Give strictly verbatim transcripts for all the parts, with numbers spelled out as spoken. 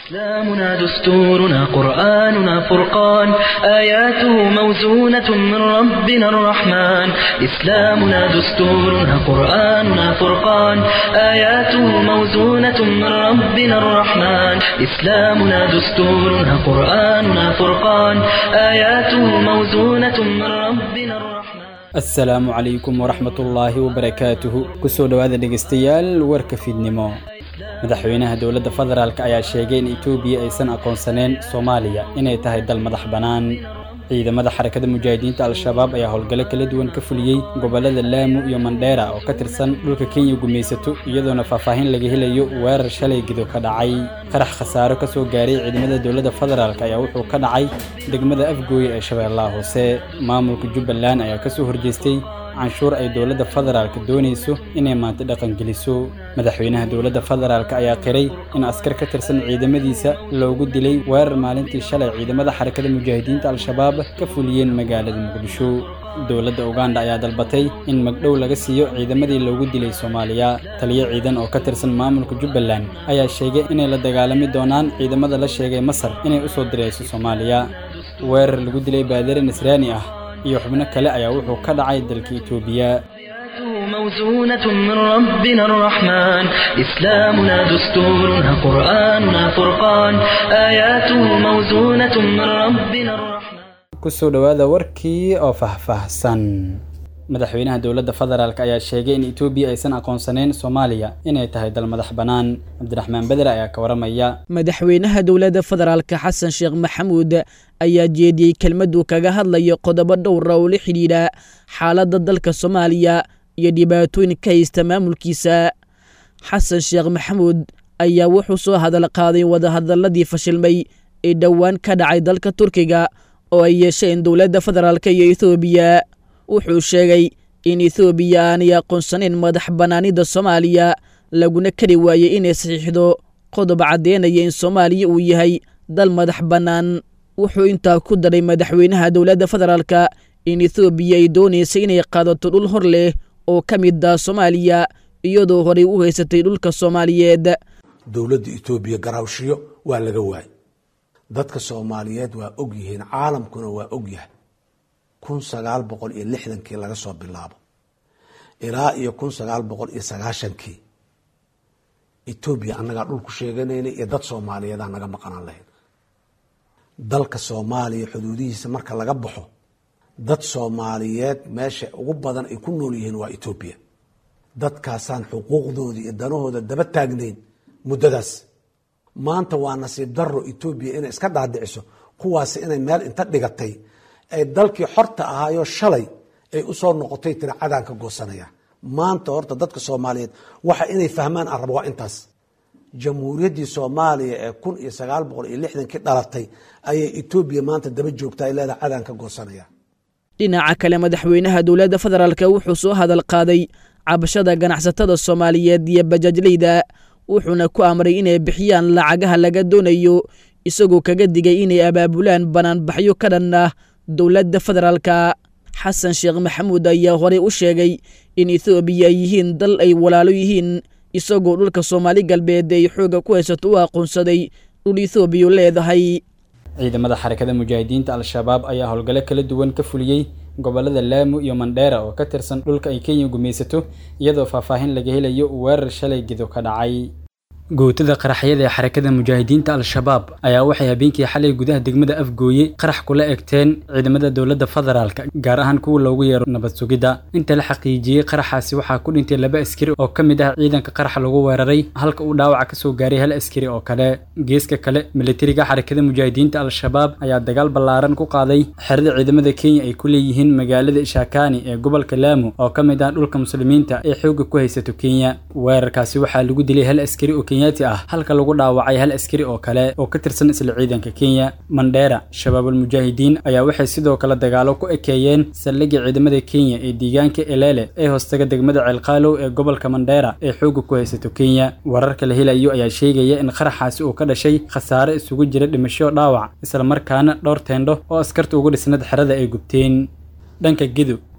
إسلامنا دستورنا قرآننا فرقان آياته موزونة من ربنا الرحمن إسلامنا دستورنا قرآننا فرقان آياته موزونة من ربنا الرحمن إسلامنا دستورنا قرآننا فرقان آياته موزونة من ربنا الرحمن السلام عليكم ورحمة الله وبركاته كسو دوادا دقستيال ورك في النمو madaxweynaha dawladda federaalka ayaa sheegay in Itoobiya aysan aqoonsaneen Soomaaliya inay tahay dal madax banaan ciidamada xarakada mujaahidiinta al-shabaab ayaa howlgalo kala duwan ka fuliyay gobolada Lamu iyo Mandera oo ka tirsan dhulka Kenya gumeysato iyadoona faahfaahin laga helayo weerar shalay gido ka dhacay qarax khasaaro ka soo gaaray ciidamada dawladda federaalka ayaa wuxuu ka dhacay degmada Afgooy ee Shabeellaha Hoose maamulka Jubbaland ayaa ka soo horjeestay canshuur ay dawladda federaalka doonayso inay maanta dhaqan geliso madaxweynaha dawladda federaalka ayaa qiray in askar ka tirsan ciidamadiisa loogu dilay weerar maalintii shalay ciidamada xarakada mujaahidiinta al-shabaab ka fuliyeen magaalada Muqdisho dawladda Uganda ayaa dalbatay in magdhow laga siiyo ciidamadii loogu dilay Soomaaliya taliye ciidan oo ka tirsan maamulka Jubbaland ayaa sheegay inay la dagaalami doonaan ciidamada la sheegay Masar inay u soo dirayso Soomaaliya weerar lagu dilay baadare Nasraani ah iyo xubno kale ayaa wuxuu ka dhacay dalka Itoobiya موزونة من ربنا الرحمن إسلامنا دستورنا قرآننا فرقان آياته موزونة من ربنا الرحمن كسو دوادا وركي أو فهفهسن madaxweynaha dawladda federaalka ayaa sheegay in Itoobiya aysan aqoonsaneen Soomaaliya inay tahay dal madax banaan Cabdiraxmaan Badar ayaa ka waramaya madaxweynaha dawladda federaalka Xasan Sheekh Maxamuud ayaa jeediyay kelmad uu kaga hadlayo qodobo dhowr ah oo la xiriira xaaladda dalka Soomaaliya iyo dhibaatooyin ka haysta maamulkiisa Xasan Sheekh Maxamuud ayaa wuxuu soo hadal qaaday wada hadaladii fashilmay ee dhawaan ka dhacay dalka Turkiga oo ay yeesheen dawladda federaalka iyo Itoobiya wuxuu sheegay in Itoobiya aanay aqoonsaneen madax banaanida Soomaaliya laguna kari waayay inay saxiixdo qodob cadeynaya in Soomaaliya uu yahay dal madax banaan wuxuu intaa ku daray madaxweynaha dawladda federaalka in Itoobiya ay doonayso inay qaadato dhul hor leh oo ka mid ah Soomaaliya iyadoo hore u haysatay dhulka Soomaaliyeed dawladda Itoobiya garaawshiyo waa laga waayay dadka Soomaaliyeed waa og yihiin caalamkuna waa og yahay kun sagaal boqol iyo lixdan kii laga soo bilaabo ilaa iyo kun sagaal boqol iyo sagaashan kii Itoobiya anaga dhul ku sheeganayna iyo dad Soomaaliyeed anaga maqanaan lahayn dalka Soomaaliya xuduudihiisa marka laga baxo dad Soomaaliyeed meesha ugu badan ay ku nool yihiin waa Itoobiya dadkaasaan xuquuqdoodii iyo danahooda daba taagnayn muddadaas maanta waa nasiib darro Itoobiya inay iska dhaadhiciso kuwaas inay meel inta dhigatay ay dalkii xorta ahaayo shalay ay u soo noqotay tiracadaan ka goosanaya maanta horta dadka Soomaaliyeed waxa inay fahmaan arabo waa intaas jamhuuriyaddii Soomaaliya ee kun iyo sagaal boqol iyo lixdan kii dhalatay ayay Itoobiya maanta daba joogtaa ay leedahay cadaan ka goosanaya dhinaca kale madaxweynaha dawladda federaalka wuxuu soo hadal qaaday cabashada ganacsatada Soomaaliyeed iyo bajaajleyda wuxuuna ku amray inay bixiyaan lacagaha laga doonayo isagoo kaga digay inay abaabulaan banaanbaxyo ka dhan ah dawladda federaalka Xasan Sheekh Maxamuud ayaa hore u sheegay in Itoobiya yihiin dal ay walaalo yihiin isagoo dhulka Soomaali galbeed ay xooga ku haysato u aqoonsaday dhul Itoobiya leedahay ciidamada xarakada mujaahidiinta al-shabaab ayaa howlgalo kala duwan ka fuliyay gobolada Lamu iyo Mandera oo ka tirsan dhulka ay Kenya gumeysato iyadoo faahfaahin laga helayo weerar shalay gido ka dhacay gootada qaraxyada ee xarakada mujaahidiinta al-shabaab ayaa waxay habeenkii xalay gudaha degmada Afgooye qarax kula egteen ciidamada dawladda federaalka gaar ahaan kuwa loogu yeero nabad sugidda inta la xaqiijiyay qaraxaasi waxaa ku dhintay laba askari oo ka mid ah ciidanka qarax lagu weeraray halka uu dhaawac ka soo gaaray hal askari oo kale geeska kale militariga xarakada mujaahidiinta al-shabaab ayaa dagaal ballaaran ku qaaday xerada ciidamada Kenya ay ku leeyihiin magaalada Ishakani ee gobolka Lamu oo ka mid ah dhulka muslimiinta ee xooga ku haysato Kenya weerarkaasi waxaa lagu dilay hal askari oo ah halka lagu dhaawacay hal askari oo kale oo ka tirsan isla ciidanka Kenya Mandera shabaabul mujaahidiin ayaa waxay sidoo kale dagaalo ku ekeeyeen saldhigga ciidamada Kenya ee deegaanka Elele ee hoostaga degmada Ceelqaalow ee gobolka Mandera ee xooga ku haysato Kenya wararka la helayo ayaa sheegaya in qaraxaasi uu ka dhashay khasaare isugu jira dhimasho dhaawac isla markaana dhowr teendo oo askarta ugu dhisnad xerada ay gubteen dhanka Gedo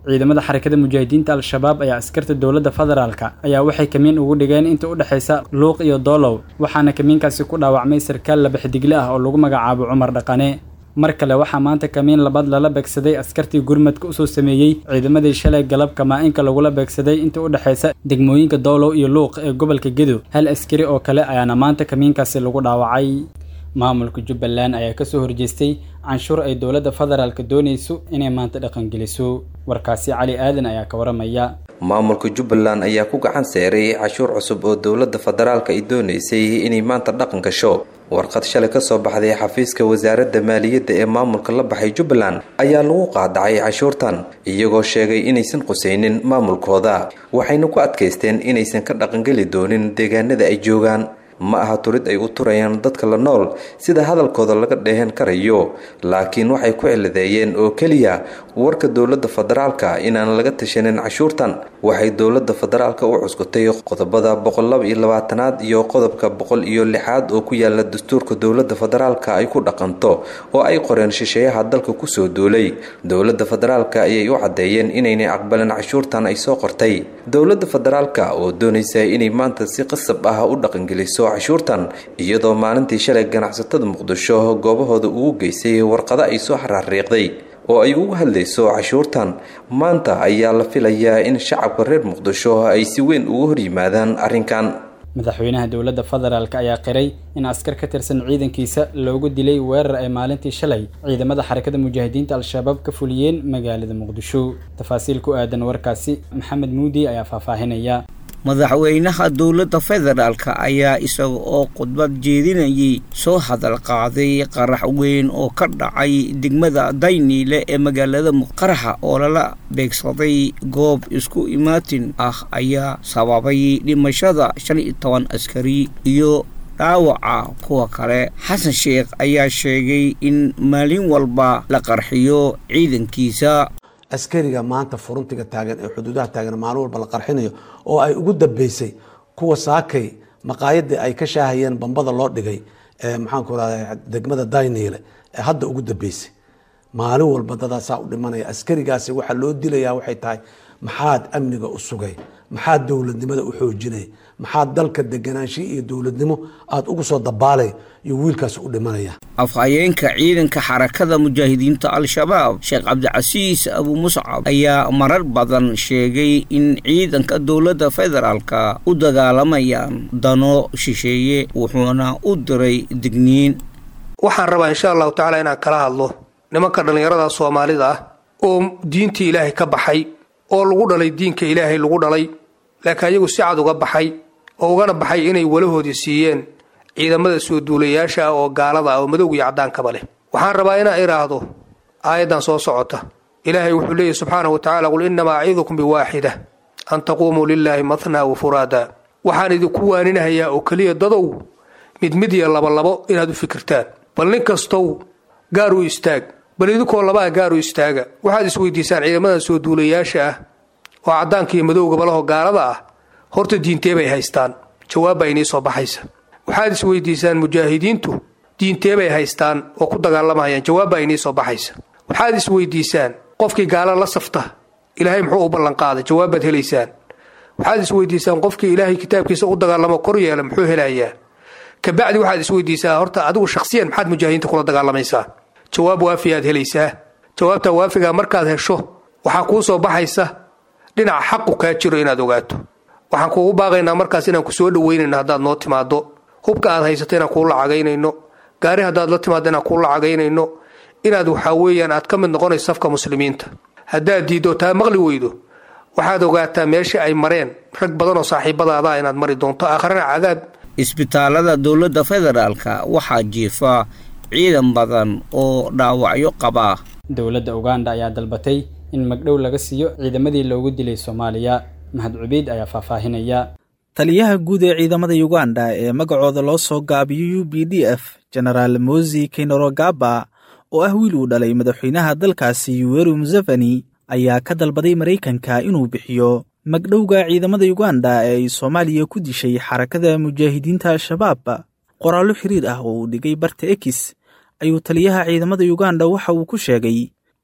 ciidamada xarakada mujaahidiinta al-shabaab ayaa askarta dowladda federaalka ayaa waxay kamiin ugu dhigeen inta u dhaxaysa luuq iyo doolow waxaana kamiinkaasi ku dhaawacmay sarkaal laba xidigle ah oo lagu magacaabo Cumar Dhaqane mar kale waxaa maanta kamiin labaad lala beegsaday askartii gurmadka u soo sameeyay ciidamadii shalay galabka maainka lagula beegsaday inta u dhaxaysa degmooyinka doolow iyo luuq ee gobolka Gedo hal askari oo kale ayaana maanta kamiinkaasi lagu dhaawacay maamulka Jubbaland ayaa ka soo horjeestay canshuur ay dowladda federaalka doonayso inay maanta dhaqan geliso warkaasi Cali Aadan ayaa ka waramaya maamulka Jubbaland ayaa ku gacan saaray canshuur cusub oo dowladda federaalka ay doonaysay inay maanta dhaqan gasho warqad shalay ka soo baxday xafiiska wasaaradda maaliyadda ee maamulka la baxay Jubbaland ayaa lagu qaadacay canshuurtan iyagoo sheegay inaysan qusaynin maamulkooda waxayna ku adkaysteen inaysan ka dhaqan gali doonin deegaanada ay joogaan ma aha turid ay u turayaan dadka la nool sida hadalkooda laga dheehan karayo laakiin waxay ku ciladeeyeen oo kaliya warka dowladda federaalka inaan laga tashanin cashuurtan waxay dowladda federaalka u cuskutay qodobada boqol laba iyo labaatan iyo qodobka boqol iyo lix oo ku yaala dastuurka dowladda federaalka ay ku dhaqanto oo ay qoreen shisheeyaha dalka ku soo duulay dowladda federaalka ayay u cadeeyeen inaanay aqbalin cashuurtan ay soo qortay dowladda federaalka oo doonaysa inay maanta si qasab ah u dhaqan geliso cashuurtan iyadoo maalintii shalay ganacsatada Muqdisho goobahooda ugu geysay warqada ay soo xaraariiqday oo ay ugu hadlayso cashuurtan maanta ayaa la filayaa in shacabka reer Muqdisho ay si weyn ugu hor yimaadaan arrinkan madaxweynaha dowladda federaalka ayaa qiray in askar ka tirsan ciidankiisa loogu dilay weerar ay maalintii shalay ciidamada xarakada mujaahidiinta al-shabaab ka fuliyeen magaalada Muqdisho tafaasiil ku aadan warkaasi Maxamed Muudi ayaa faahfaahinaya madaxweynaha dowladda federaalka ayaa isaga oo khudbad jeedinayay soo hadal qaaday qarax weyn oo ka dhacay degmada Dayniile ee magaalada Muqaraxa oo lala beegsaday goob isku imaatin ah ayaa sababay dhimashada shan iyo toban askari iyo dhaawaca kuwa kale Xasan Sheekh ayaa sheegay in maalin walba la qarxiyo ciidankiisa askariga maanta furuntiga taagan ee xuduudaha taagan maalin walba la qarxinayo oo ay ugu dambeysay kuwa saakay maqaayada ay ka shaahayeen bambada loo dhigay ee maxaan ku raadayay degmada Dayniile ee hadda ugu dambeysay maalin walba dadaasaa u dhimanaya askarigaasi waxa loo dilayaa waxay tahay maxaad amniga u sugay maxaad dowladnimada u xoojinay maxaad dalka deganaanshiyo iyo dowladnimo aad ugu soo dabaalay iyo wiilkaas u dhimanaya afhayeenka ciidanka xarakada mujaahidiinta al-shabaab Sheekh Cabdicasiis Abu Muscab ayaa marar badan sheegay in ciidanka dowladda federaalka u dagaalamayaan dano shisheeye wuxuuna u diray digniin waxaan rabaa insha Allah taala inaan kala hadlo nimanka dhalinyarada Soomaalida ah oo diinta Ilaahay ka baxay oo lagu dhalay diinka Ilaahay lagu dhalay laakiin ayagu si cad uga baxay oo ugana baxay inay walahoodii siiyeen ciidamada soo duulayaasha oo gaalada oo madowga iyo cadaanka leh waxaan rabaa inaan iraahdo aayadan soo socota Ilaahay wuxuu leeyahay subhanahu wa ta'ala qul inna ma a'idukum bi waahida an taqumu lillahi mathna wa furada waxaan idinku waaninayaa oo kaliya dadow mid mid iyo laba labo inaad u fikirtaan bal nin kastow gaar u istaag bal idinkoo laba gaar u istaaga waxaad isweydiisaan ciidamada soo duulayaasha ah oo cadaanka iyo madowga balaho gaalada ah horta diintee bay haystaan jawaab ay inii soo baxaysa waxaad isweydiisaan mujaahidiintu diintee bay haystaan oo ku dagaalamayaan jawaab ay inii soo baxaysa waxaad isweydiisaan qofkii gaala la safta ilaahay muxuu u ballan qaaday jawaabaad helaysaan waxaad isweydiisaan qofkii ilaahay kitaabkiisa u dagaalamo kor yeela muxuu helayaa kabacdi waxaad isweydiisaa horta adigu shakhsiyan maxaad mujaahidiinta kula dagaalamaysaa jawaab waafiyaad helaysaa jawaabta waafiga markaad hesho waxa ku soo baxaysa dhinac xaq u ka jiro inaad ogaato waxaan kuugu baaqaynaa markaas inaan ku soo dhaweynayno hadaad noo timaado hubka aad haysato inaan kuu lacagaynayno gaari hadaad la timaado inaan kuu lacagaynayno inaad waxa weeyaan aad ka mid noqonayso safka muslimiinta hadaad diido taa maqli weydo waxaad ogaataa meesha ay mareen rag badan oo saaxiibadaada inaad mari doonto aakhirana cadaab isbitaalada dowladda federaalka waxaa jiifa ciidan badan oo dhaawacyo qaba dowladda Uganda ayaa dalbatay in magdhow laga siiyo ciidamadii loogu dilay Soomaaliya Mahad Cubeyd ayaa faahfaahinaya taliyaha guud ee ciidamada Uganda ee magacooda loo soo gaabiyo U P D F General Mozi Kainerugaba oo ah wiil uu dhalay madaxweynaha dalkaasi Yoweri Museveni ayaa ka dalbaday Mareykanka inuu bixiyo magdhowga ciidamada Uganda ee ay Soomaaliya ku dishay xarakada mujaahidiinta al-shabaab qoraallo xiriir ah oo uu dhigay barta X ayuu taliyaha ciidamada Uganda waxa uu ku sheegay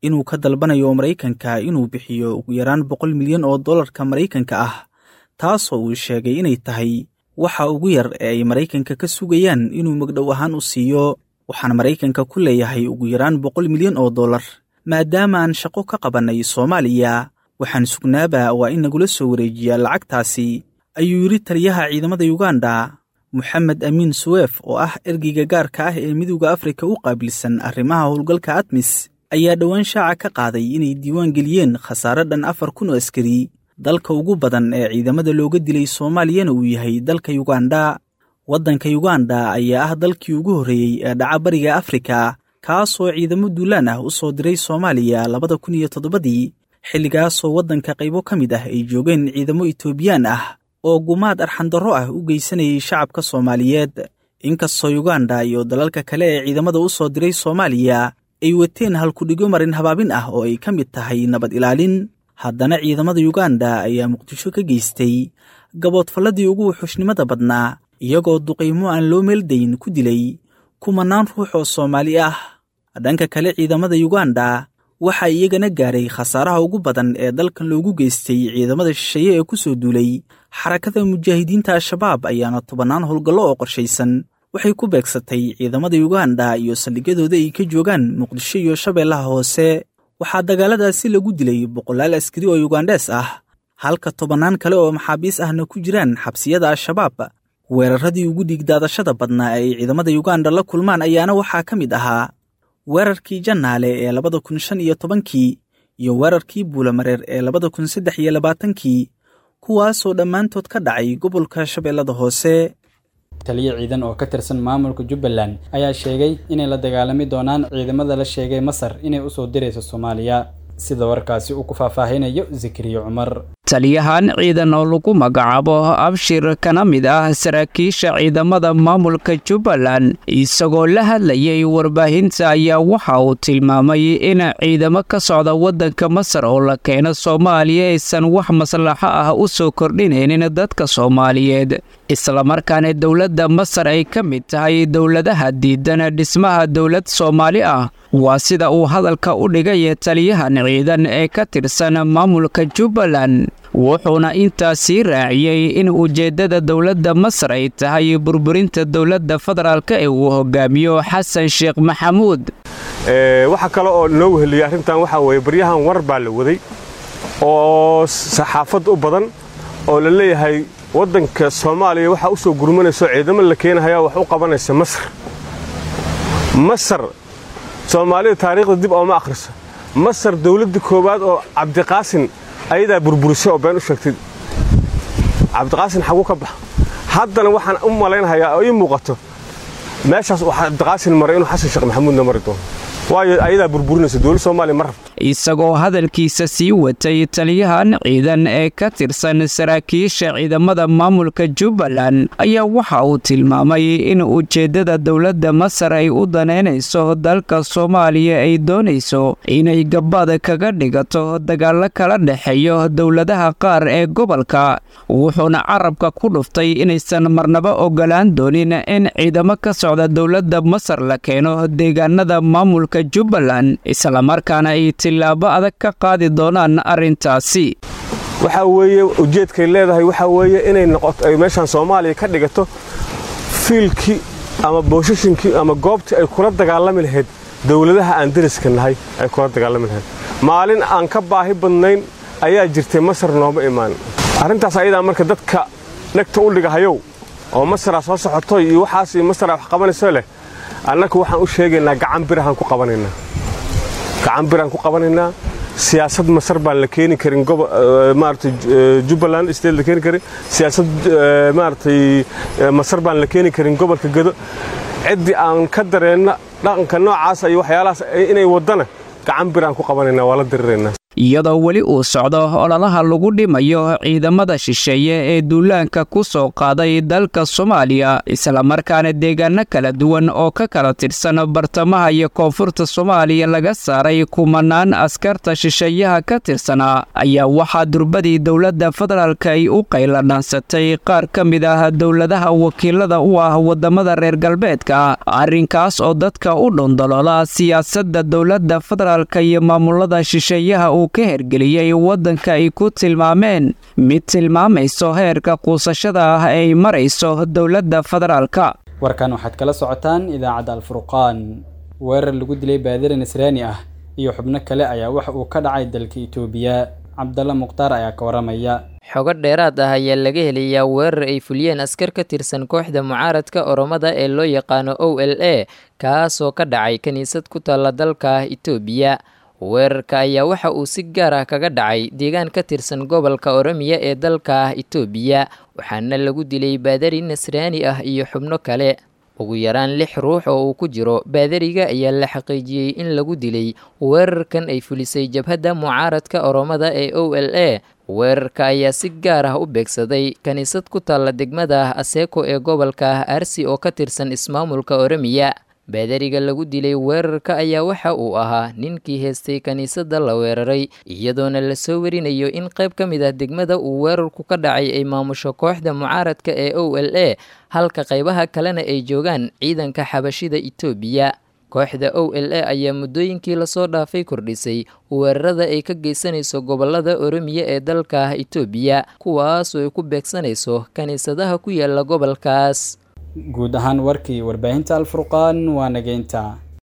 inuu ka dalbanayo maraykanka inuu bixiyo ugu yaraan boqol milyan oo dollarka maraykanka ah taasoo uu sheegay inay tahay waxa ugu yar ee ay maraykanka ka sugayaan inuu magdhow ahaan u siiyo waxaan maraykanka ku leeyahay ugu yaraan boqol milyan oo dollar maadaama aan shaqo ka qabannay soomaaliya waxaan sugnaaba waa in nagula soo wareejiyaa lacagtaasi ayuu yidhi taliyaha ciidamada yuganda moxamed amiin suweef oo ah ergeyga gaarka ah ee midowda afrika u qaabilsan arrimaha howlgalka admis ayaa dhowaan shaaca ka qaaday inay diiwaan geliyeen khasaare dhan afar kun oo askari dalka ugu badan ee ciidamada looga dilay soomaaliyana uu yahay dalka yuganda waddanka yuganda ayaa ah dalkii ugu horreeyey ee dhaca bariga afrika kaasoo ciidamo duulaan ah u soo diray soomaaliya labada kun iyo toddobadii xilligaasoo waddanka qaybo ka mid ah ay joogeen ciidamo itoobiyaan ah oo gumaad arxandarro ah u geysanayay shacabka soomaaliyeed inkastoo yuganda iyo dalalka kale ee ciidamada u soo diray soomaaliya ay wateen halkudhigo marin habaabin ah oo ay ka mid tahay nabad ilaalin haddana ciidamada yuganda ayaa muqdisho ka geystay gaboodfalladii ugu wuxuushnimada badnaa iyagoo duqaymo aan loo meeldayn ku dilay kumanaan ruux oo soomaali ah dhanka kale ciidamada yuganda waxaa iyagana gaaray khasaaraha ugu badan ee dalkan loogu geystay ciidamada shisheeye ee ku soo duulay xarakada mujaahidiinta al-shabaab ayaana tobannaan howlgallo oo qorshaysan waxay ku beegsatay ciidamada yuganda iyo saldhigyadooda ay ka joogaan muqdisho iyo shabeellaha hoose waxaa dagaaladaasi lagu dilay boqolaal askari oo yugandhees ah halka tobannaan kale oo maxaabiis ahna ku jiraan xabsiyada al-shabaab weeraradii ugu dhiigdaadashada badnaa ay ciidamada yuganda la kulmaan ayaana waxaa ka mid ahaa weerarkii jannaale ee labada kun shan iyo tobankii iyo weerarkii buulamareer ee labada kun saddex iyo labaatankii kuwaasoo dhammaantood ka dhacay gobolka shabeellada hoose taliye ciidan oo ka tirsan maamulka Jubbaland ayaa sheegay inay la dagaalami doonaan ciidamada la sheegay Masar inay u soo dirayso Soomaaliya sida warkaasi uu ku faahfaahinayo Zikriyo Umar taliyahan ciidan oo lagu magacaabo Abshir kana mid ah saraakiisha ciidamada maamulka Jubbaland isagoo la hadlayay warbaahinta ayaa waxa uu tilmaamay in ciidamo ka socda wadanka Masar oo la keeno Soomaaliya aysan wax maslaxa ah u soo kordhinaynin dadka Soomaaliyeed isla markaana dawladda Masar ay ka mid tahay dawladaha diidan dhismaha dawlad Soomaali ah waa sida uu hadalka u dhigay taliyahan ciidan ee ka tirsan maamulka Jubbaland wuxuuna intaasi raaciyay in ujeedada dawladda Masar ay tahay burburinta dawladda federaalka ee uu hogaamiyo Xasan Sheekh Maxamuud ee waxa kale oo noo heliyay arintan waxa weeye baryahan war baa la waday oo saxaafad u badan oo la leeyahay wadanka Soomaaliya waxa uu soo gurmanayso ciidamo la keenayo wax u qabanaysa Masar Masar Soomaaliya taariikhda dib oo ma akhriso Masar dawladda koobaad oo Cabdiqaasin ayada burburisay oo been u sheegtay Cabdiqaasin xagu ka bax haddana waxaan u maleynayaa oo ii muuqato meeshaas waxa Cabdiqaasin maray inuu Xasan Sheekh Maxamuud na mari doono waayo ayada burburinaysa dawladda Soomaaliya mar isagoo hadalkiisa sii watay taliyahan ciidan ee ka tirsan saraakiisha ciidamada maamulka Jubbaland ayaa waxa uu tilmaamay in ujeedada dawladda Masar ay u daneynayso dalka Soomaaliya ay doonayso inay gabadha kaga dhigato dagaal kala dhaxeeyo dawladaha qaar ee gobolka wuxuuna carabka ku dhuftay inaysan marnaba ogolaan doonin in ciidamo ka socda dawladda Masar la keeno deegaanada maamulka Jubbaland isla markaana ay tilaabo adag ka qaadi doonaan arintaasi waxa weeye ujeedkay leedahay waxa weeye inay noqoto ay meeshan Soomaaliya ka dhigato fiilki ama booshishinkii ama goobtii ay kula dagaalami lahayd dawladaha aan dariska nahay ay kula dagaalami lahayd maalin aan ka baahi badnayn ayaa jirtay Masar nooma imaan arintaas ayada marka dadka nagta u dhigahayow oo Masar soo socoto iyo waxaas Masar wax qabanayso leh annagu waxaan u sheegaynaa gacan birahan ku qabanaynaa gacan birahan ku qabanaynaa siyaasad Masar baan la keeni karin gobol maartay Jubbaland state la keeni karin siyaasad maartay Masar baan la keeni karin gobolka Gado cidii aan ka dareena dhaqanka noocaas ay waxyaalahaas inay wadana gacan birahan ku qabanaynaa wala diriirna iyadoo weli uu socdo ololaha lagu dhimayo ciidamada shisheeye ee duulaanka ku soo qaaday dalka Soomaaliya islamarkaana deegaano kala duwan oo ka kala tirsan bartamaha iyo koonfurta Soomaaliya laga saaray kumanaan askarta shisheeyaha ka tirsanaa ayaa waxaa durbadii dowladda federaalka ay u qayladhaansatay qaar ka mid ah dowladaha wakiilada u ah wadamada reer galbeedka arrinkaas oo dadka u dhondolola siyaasadda dowladda federaalka iyo maamulada shisheeyaha uu ka hergeliyey waddanka ay ku tilmaameen mid tilmaamayso heerka quusashada ah ay marayso dowladda federaalka. warkan waxaad kala socotaan idaacadda alfurqaan. weerar lagu dilay baadari nasraani ah iyo xubno kale ayaa wax uu ka dhacay dalka Itoobiya. Cabdalla Muqtaar ayaa ka waramaya. xogo dheeraad ah ayaa laga helayaa weerar ay fuliyeen askar ka tirsan kooxda mucaaradka Oromada ee loo yaqaano O L A kaasoo ka dhacay kaniisad ku taala dalka Itoobiya. weerarka ayaa waxa uu si gaar ah kaga dhacay deegaan ka tirsan gobolka Oromiya ee dalka Itoobiya waxaana lagu dilay baadari nasraani ah iyo xubno kale. ugu yaraan lix ruux oo uu ku jiro baadariga ayaa la xaqiijiyey in lagu dilay weerarkan ay fulisay jabhadda mucaaradka Oromada ee O L A. weerarka ayaa si gaar ah u beegsaday kaniisad ku taala degmada Aseko ee gobolka Arsi oo ka tirsan ismaamulka Oromiya. baadariga lagu dilay weerarka ayaa waxa uu ahaa ninkii heestay kaniisadda la weeraray iyadoona la soo warinayo in qayb ka mid ah degmada uu weerarku ka dhacay ay maamusho kooxda mucaaradka ee O L A halka qaybaha kalena ay joogaan ciidanka xabashida Itoobiya. kooxda O L A ayaa muddooyinkii lasoo dhaafay kordhisay weerarada ay ka geysanayso gobolada Oromiya ee dalka Itoobiya kuwaas oo ay ku beegsanayso kaniisadaha ku yaala gobolkaas. guud ahaan warkii warbaahinta alfurqaan waa nageynta.